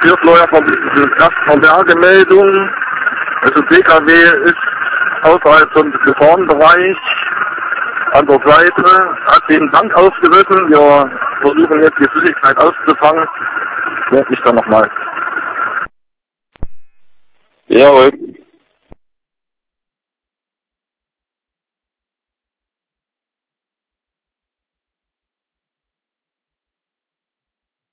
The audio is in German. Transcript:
hier Florian von Bergemeldung. Also PKW ist außerhalb vom Gefahrenbereich an der Seite, hat den Tank ausgerissen. Wir versuchen jetzt die Flüssigkeit auszufangen. Meld mich dann nochmal. Jawohl.